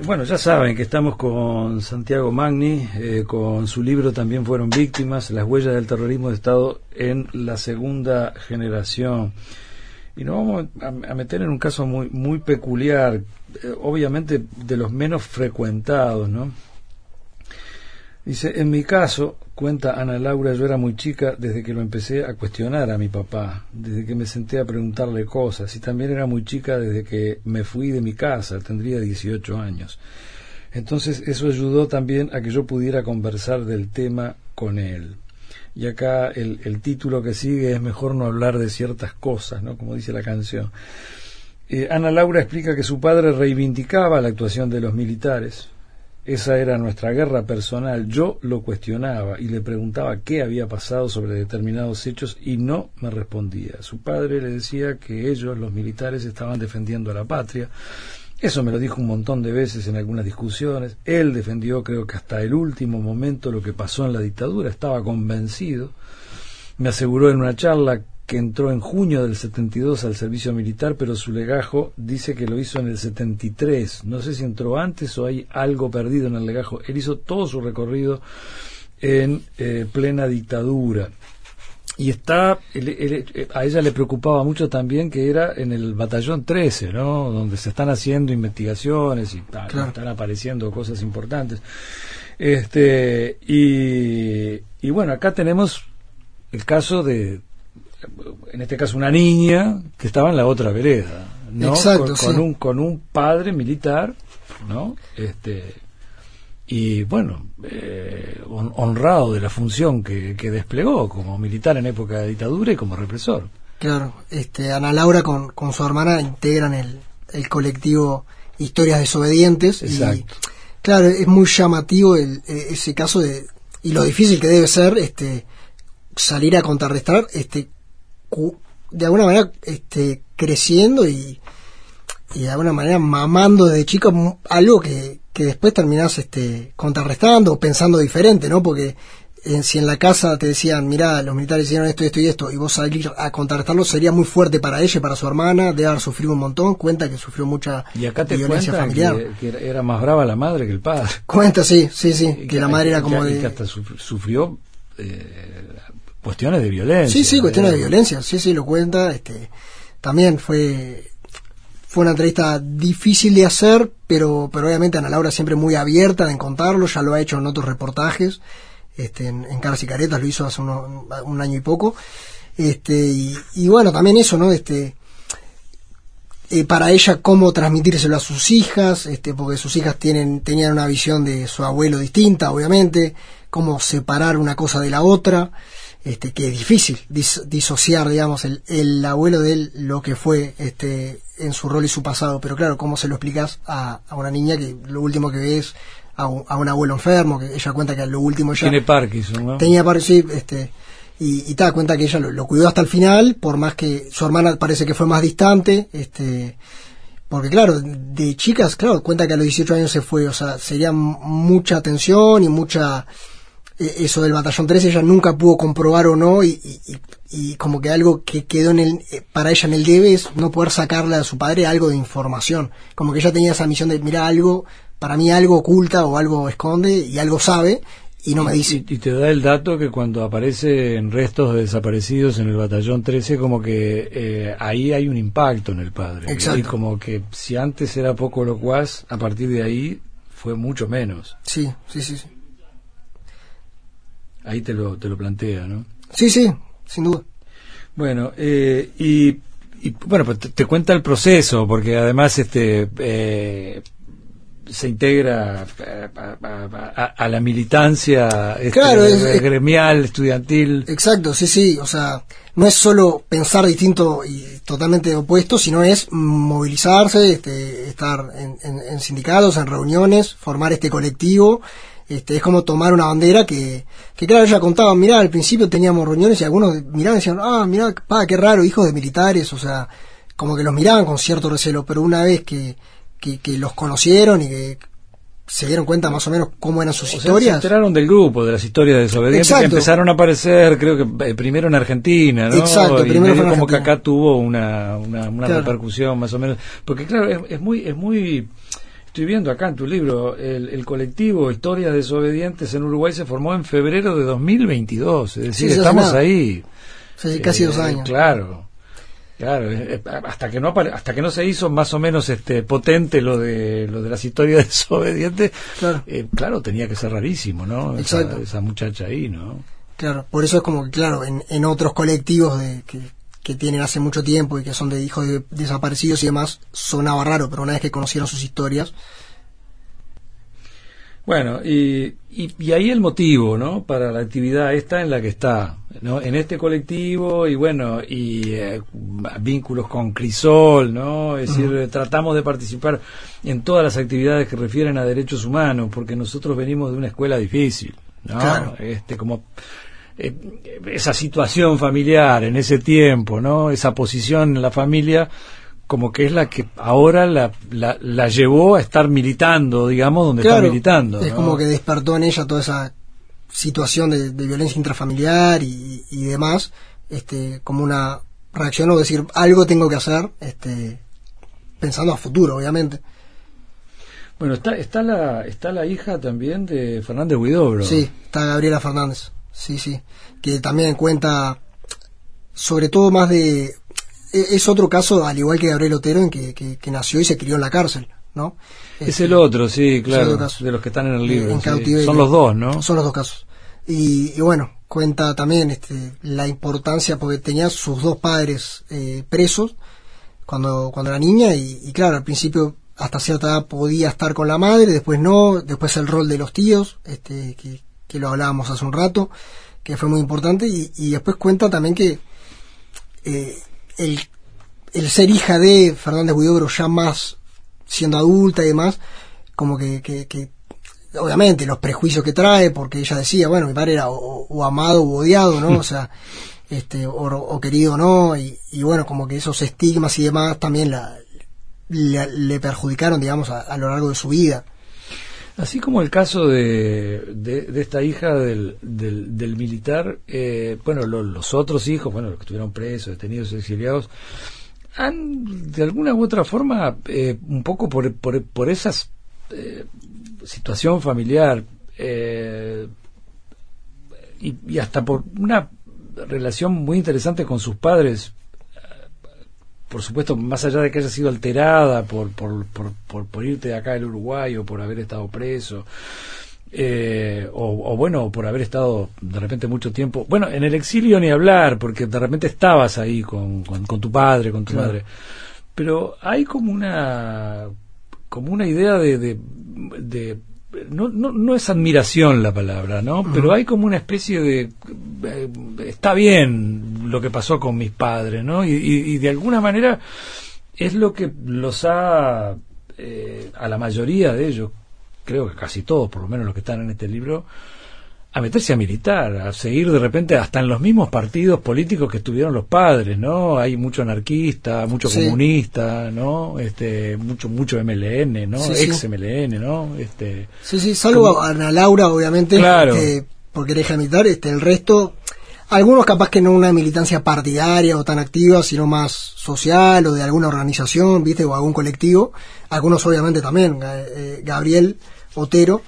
Bueno, ya saben que estamos con Santiago Magni, con su libro También fueron víctimas, las huellas del terrorismo de Estado en la segunda generación. Y nos vamos a meter en un caso muy, muy peculiar, obviamente de los menos frecuentados, ¿no? Dice, en mi caso, cuenta Ana Laura, yo era muy chica desde que lo empecé a cuestionar a mi papá, desde que me senté a preguntarle cosas, y también era muy chica desde que me fui de mi casa, tendría 18 años. Entonces eso ayudó también a que yo pudiera conversar del tema con él. Y acá el título que sigue es Mejor no hablar de ciertas cosas, ¿no? Como dice la canción. Ana Laura explica que su padre reivindicaba la actuación de los militares. Esa era nuestra guerra personal. Yo lo cuestionaba y le preguntaba qué había pasado sobre determinados hechos y no me respondía. Su padre le decía que ellos, los militares, estaban defendiendo a la patria. Eso me lo dijo un montón de veces en algunas discusiones. Él defendió, creo que hasta el último momento, lo que pasó en la dictadura. Estaba convencido. Me aseguró en una charla que entró en junio del 72 al servicio militar, pero su legajo dice que lo hizo en el 73. No sé si entró antes o hay algo perdido en el legajo. Él hizo todo su recorrido en plena dictadura. Y a ella le preocupaba mucho también que era en el batallón 13, ¿no? Donde se están haciendo investigaciones y tal, claro, están apareciendo cosas importantes. Y bueno, acá tenemos el caso de, en este caso, una niña que estaba en la otra vereda, ¿no? Exacto, con un padre militar, ¿no? Y bueno, honrado de la función que desplegó como militar en época de dictadura y como represor. Claro, Ana Laura con su hermana integran el colectivo Historias Desobedientes. Exacto. Y claro, es muy llamativo ese caso y lo difícil que debe ser salir a contrarrestar de alguna manera creciendo y de alguna manera mamando desde chico algo que después terminás contrarrestando o pensando diferente, ¿no? Porque si en la casa te decían, mirá, los militares hicieron esto, esto y esto, y vos salir a contrarrestarlo, sería muy fuerte para ella y para su hermana, debe haber sufrido un montón, cuenta que sufrió mucha y acá te violencia familiar. Que era más brava la madre que el padre. Cuenta, sí, que la madre era como y que hasta sufrió cuestiones de violencia. Sí, cuestiones de violencia, sí, lo cuenta. También fue una entrevista difícil de hacer, pero obviamente Ana Laura siempre muy abierta en contarlo, ya lo ha hecho en otros reportajes, en Caras y Caretas lo hizo hace un año y poco, y bueno, también eso, ¿no? Para ella cómo transmitírselo a sus hijas, porque sus hijas tenían una visión de su abuelo distinta, obviamente, cómo separar una cosa de la otra, que es difícil disociar, digamos, el abuelo de él, lo que fue en su rol y su pasado, pero claro, cómo se lo explicas a una niña que lo último que ve es a un abuelo enfermo, que ella cuenta que lo último ya tiene Parkinson, ¿no? Tenía Parkinson, y te das cuenta que ella lo cuidó hasta el final, por más que su hermana parece que fue más distante, porque claro, de chicas, claro, cuenta que a los 18 años se fue, o sea, sería mucha tensión y mucha eso del batallón 13 ella nunca pudo comprobar o no, y como que algo que quedó para ella en el debe es no poder sacarle a su padre algo de información, como que ella tenía esa misión de mirar algo, para mí algo oculta o algo esconde y algo sabe y no me dice. Y te da el dato que cuando aparecen restos de desaparecidos en el batallón 13 como que ahí hay un impacto en el padre. Exacto. Y como que si antes era poco locuaz, a partir de ahí fue mucho menos. Sí. Ahí te lo plantea, ¿no? Sí, sin duda. Bueno, y bueno, pues te cuenta el proceso, porque además se integra a la militancia claro, gremial, estudiantil. Exacto, sí, o sea, no es solo pensar distinto y totalmente opuesto, sino es movilizarse, estar en sindicatos, en reuniones, formar este colectivo. Es como tomar una bandera que claro, ella contaba, mirá, al principio teníamos reuniones y algunos miraban y decían, mirá, qué raro, hijos de militares, o sea, como que los miraban con cierto recelo, pero una vez que los conocieron y que se dieron cuenta más o menos cómo eran sus historias. Se enteraron del grupo, de las historias desobedientes. Exacto. Que empezaron a aparecer, creo que primero en Argentina, ¿no? Exacto, y primero medio fue en como que Argentina. acá tuvo una claro, repercusión más o menos. Porque claro, es muy Estoy viendo acá en tu libro, el colectivo Historias Desobedientes en Uruguay se formó en febrero de 2022, es decir, Sí, estamos ahí. Sí, casi 2 años. Claro, hasta que no se hizo más o menos potente lo de las historias desobedientes, claro, tenía que ser rarísimo, ¿no? Exacto. Esa muchacha ahí, ¿no? Claro, por eso es como que, claro, en otros colectivos que tienen hace mucho tiempo y que son de hijos de desaparecidos y demás, sonaba raro, pero una vez que conocieron sus historias. Bueno, y ahí el motivo, ¿no? Para la actividad esta en la que está, ¿no? En este colectivo y bueno, vínculos con Crisol, ¿no? Es decir, tratamos de participar en todas las actividades que refieren a derechos humanos, porque nosotros venimos de una escuela difícil, ¿no? Claro. Como esa situación familiar en ese tiempo, ¿no? Esa posición en la familia como que es la que ahora la llevó a estar militando, digamos, donde está militando, ¿no? Es como que despertó en ella toda esa situación de violencia intrafamiliar y demás, como una reacción o decir, algo tengo que hacer, pensando a futuro, obviamente. Bueno, está la hija también de Fernández Huidobro. Sí, está Gabriela Fernández, sí, que también cuenta sobre todo más de... Es otro caso, al igual que Gabriel Otero, en que nació y se crió en la cárcel, ¿no? Es el otro, sí, claro, de los que están en el libro. En cautiverio. Son los dos, ¿no? Son los dos casos. Y bueno, cuenta también la importancia, porque tenía sus 2 padres presos cuando era niña, y claro, al principio hasta cierta edad podía estar con la madre, después no, después el rol de los tíos, que lo hablábamos hace un rato, que fue muy importante, y después cuenta también que el ser hija de Fernández Huidobro ya más siendo adulta y demás, como que obviamente los prejuicios que trae, porque ella decía, bueno, mi padre era o amado o odiado, ¿no? O sea, o querido, ¿no? Y bueno, como que esos estigmas y demás también le perjudicaron, digamos, a lo largo de su vida. Así como el caso de esta hija del militar, bueno, los otros hijos, bueno, los que estuvieron presos, detenidos, exiliados, han de alguna u otra forma, un poco por esa situación familiar, y hasta por una relación muy interesante con sus padres, por supuesto, más allá de que haya sido alterada por irte de acá del Uruguay o por haber estado preso, o bueno, por haber estado de repente mucho tiempo, bueno, en el exilio ni hablar, porque de repente estabas ahí con tu padre, con tu madre, pero hay como una idea de no es admiración la palabra, ¿no? Pero hay como una especie de está bien lo que pasó con mis padres, ¿no? Y de alguna manera es lo que los ha a la mayoría de ellos, creo que casi todos, por lo menos los que están en este libro, a meterse a militar, a seguir de repente hasta en los mismos partidos políticos que estuvieron los padres, ¿no? Hay mucho anarquista, mucho comunista, ¿no? Mucho MLN, ¿no? Ex MLN, ¿no? Sí, salvo a Ana Laura, obviamente, claro. Porque era hija militar, el resto, algunos capaz que no una militancia partidaria o tan activa, sino más social o de alguna organización, ¿viste? O algún colectivo, algunos obviamente también, Gabriel Otero,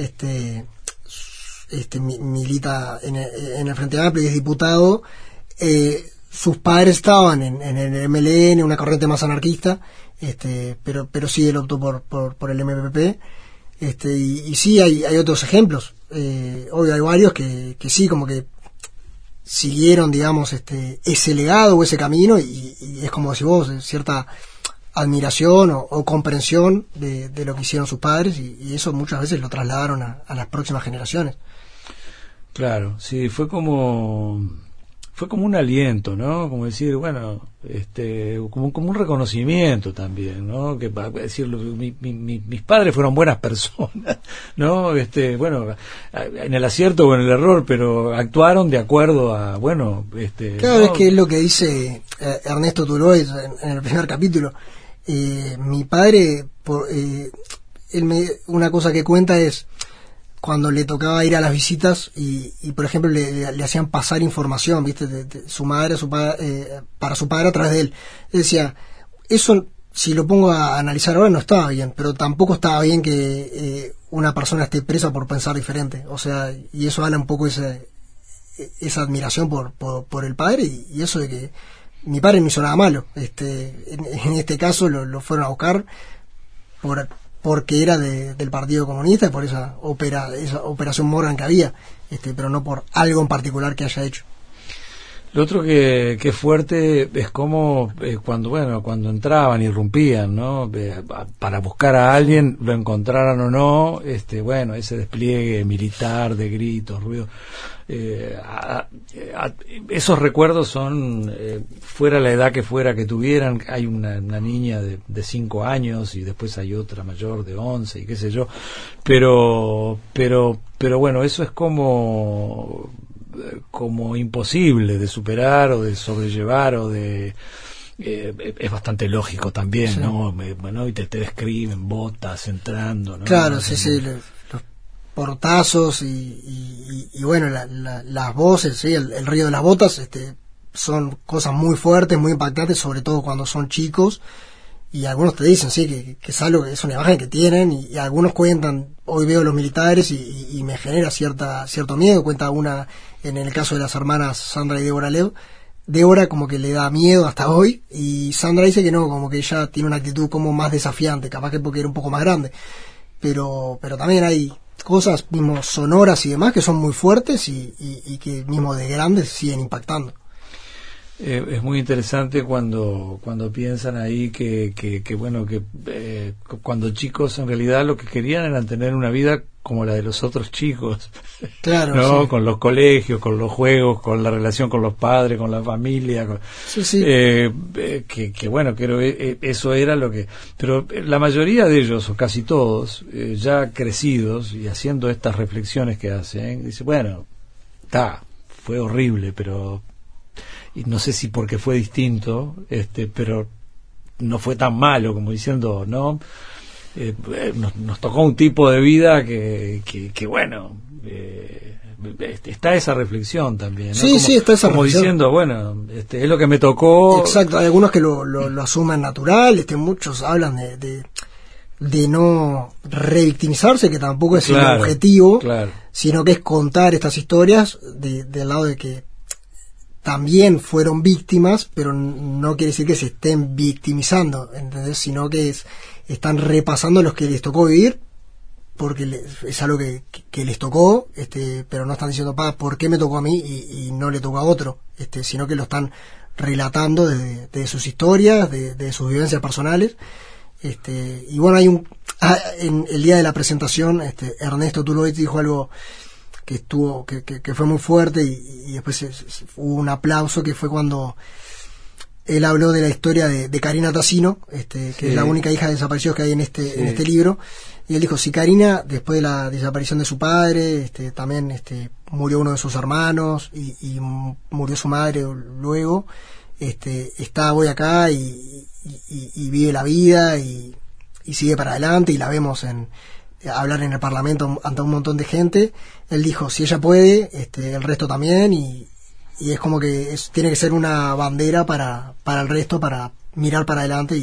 milita en el Frente Amplio y es diputado. Sus padres estaban en el MLN, una corriente más anarquista, pero sí él optó por el MPP. Y sí hay otros ejemplos, obvio hay varios que sí, como que siguieron, digamos, ese legado o ese camino, y es como decís vos, cierta admiración o comprensión de lo que hicieron sus padres, y eso muchas veces lo trasladaron a las próximas generaciones. Claro, sí, fue como un aliento, ¿no? Como decir, bueno, como un reconocimiento también, ¿no? Que para decirlo, mis padres fueron buenas personas, ¿no? Bueno, en el acierto o en el error, pero actuaron de acuerdo a, bueno, Claro, ¿no? Es que es lo que dice Ernesto Tuloy en el primer capítulo. Mi padre, una cosa que cuenta es cuando le tocaba ir a las visitas y por ejemplo le hacían pasar información, ¿viste? De su madre a su padre, para su padre a través de él. Él decía, eso si lo pongo a analizar ahora no estaba bien, pero tampoco estaba bien que una persona esté presa por pensar diferente, o sea, y eso habla un poco esa admiración por el padre y eso de que mi padre no hizo nada malo, en este caso lo fueron a buscar porque era del Partido Comunista y por esa operación Morgan que había, pero no por algo en particular que haya hecho. Lo otro que es fuerte es como cuando entraban, irrumpían, ¿no? Para buscar a alguien, lo encontraran o no, ese despliegue militar de gritos, ruido. Esos recuerdos son, fuera la edad que fuera que tuvieran. Hay una niña de 5 años y después hay otra mayor de 11 y qué sé yo. Pero bueno, eso es como imposible de superar o de sobrellevar o de es bastante lógico también, sí. ¿No? Bueno, y te describen botas entrando, ¿no? Claro, sí, los portazos y bueno, las voces, sí, el ruido de las botas, son cosas muy fuertes, muy impactantes, sobre todo cuando son chicos. Y algunos te dicen, sí, que es algo, es una imagen que tienen, y algunos cuentan, hoy veo los militares y me genera cierto miedo. Cuenta una, en el caso de las hermanas Sandra y Débora Lev, Débora como que le da miedo hasta hoy, y Sandra dice que no, como que ella tiene una actitud como más desafiante, capaz que porque era un poco más grande. Pero también hay cosas mismo sonoras y demás que son muy fuertes y que mismo de grandes siguen impactando. Es muy interesante cuando piensan ahí que cuando chicos en realidad lo que querían era tener una vida como la de los otros chicos, claro, ¿no? Sí. Con los colegios, con los juegos, con la relación con los padres, con la familia, sí. Creo eso era lo que, pero la mayoría de ellos o casi todos ya crecidos y haciendo estas reflexiones que hacen, dice, bueno, fue horrible, pero y no sé si porque fue distinto, pero no fue tan malo, como diciendo, ¿no? Nos tocó un tipo de vida que bueno, está esa reflexión también, ¿no? Sí, está esa como reflexión. Diciendo, bueno, es lo que me tocó. Exacto, hay algunos que lo asumen natural, muchos hablan de no revictimizarse, que tampoco es el objetivo, claro. Sino que es contar estas historias del lado de que también fueron víctimas, pero no quiere decir que se estén victimizando, ¿entendés? Sino que están repasando los que les tocó vivir, porque es algo que les tocó, pero no están diciendo, ¿por qué me tocó a mí y no le tocó a otro? Sino que lo están relatando de sus historias, de sus vivencias personales. Y bueno, en el día de la presentación, Ernesto Tulovic dijo algo que fue muy fuerte y después hubo un aplauso, que fue cuando él habló de la historia de Karina Tassino, que es la única hija de desaparecidos que hay en este libro, y él dijo, si Karina, después de la desaparición de su padre, también murió uno de sus hermanos y murió su madre luego, está hoy acá y vive la vida y sigue para adelante, y la vemos hablar en el Parlamento ante un montón de gente. Él dijo, si ella puede, el resto también, y es como que tiene que ser una bandera para el resto, para mirar para adelante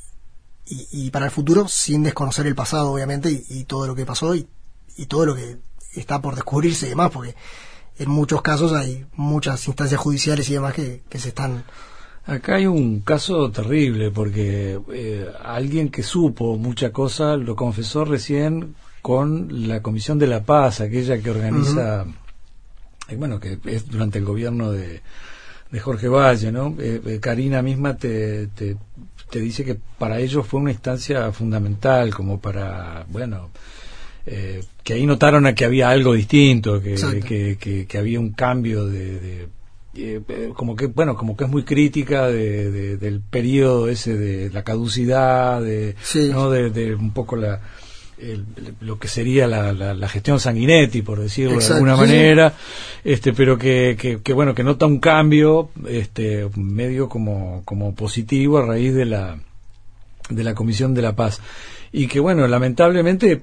y para el futuro, sin desconocer el pasado, obviamente, y todo lo que pasó y todo lo que está por descubrirse y demás, porque en muchos casos hay muchas instancias judiciales y demás que se están... Acá hay un caso terrible, porque alguien que supo mucha cosa lo confesó recién con la Comisión de la Paz, aquella que organiza, que es durante el gobierno de Jorge Valle, ¿no? Karina misma te dice que para ellos fue una instancia fundamental, como para, que ahí notaron que había algo distinto, que había un cambio como que es muy crítica del periodo ese de la caducidad, ¿no? de un poco lo que sería la gestión Sanguinetti, por decirlo de alguna manera, pero que nota un cambio medio como positivo a raíz de la Comisión de la Paz. Y que lamentablemente,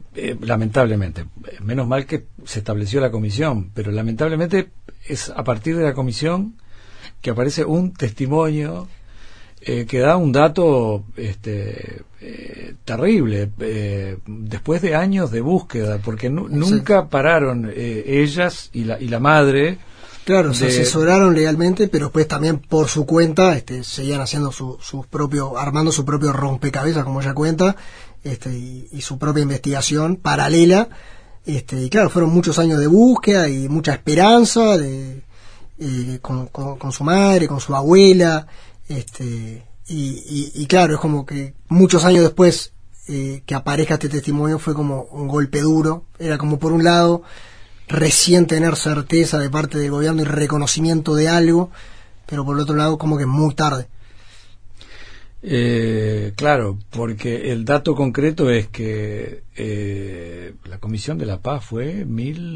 menos mal que se estableció la comisión, pero lamentablemente es a partir de la comisión que aparece un testimonio que da un dato terrible, después de años de búsqueda, porque nunca pararon ellas y la madre. Claro, se asesoraron legalmente, pero después también por su cuenta seguían haciendo armando su propio rompecabezas, como ella cuenta, y su propia investigación paralela. Y claro, fueron muchos años de búsqueda y mucha esperanza con su madre, con su abuela, y claro, es como que muchos años después que aparezca este testimonio fue como un golpe duro. Era como, por un lado, recién tener certeza de parte del gobierno y reconocimiento de algo, pero por el otro lado como que muy tarde. Claro, porque el dato concreto es que la Comisión de la Paz fue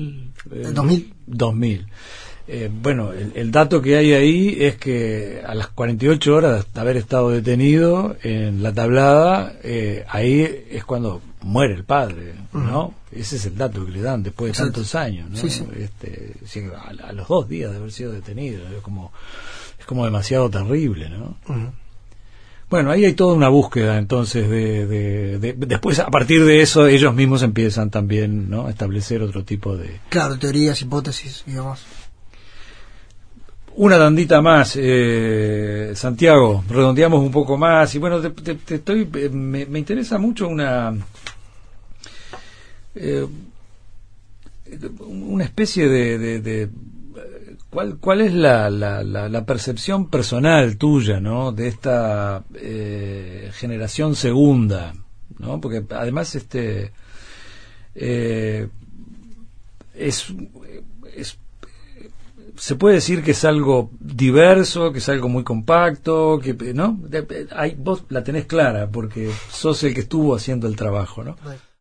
2000. Bueno, el dato que hay ahí es que a las 48 horas de haber estado detenido en La Tablada, ahí es cuando muere el padre, ¿no? Uh-huh. Ese es el dato que le dan después de tantos años, ¿no? Sí, sí. A los 2 días de haber sido detenido, es como demasiado terrible, ¿no? Uh-huh. Bueno, ahí hay toda una búsqueda, entonces, después, a partir de eso, ellos mismos empiezan también, ¿no?, a establecer otro tipo de... Claro, teorías, hipótesis, digamos. Una tandita más, Santiago, redondeamos un poco más, y bueno, me interesa mucho una especie de ¿Cuál es la percepción personal tuya, ¿no?, de esta generación segunda, ¿no? Porque además se puede decir que es algo diverso, que es algo muy compacto, ¿no? Vos la tenés clara porque sos el que estuvo haciendo el trabajo, ¿no?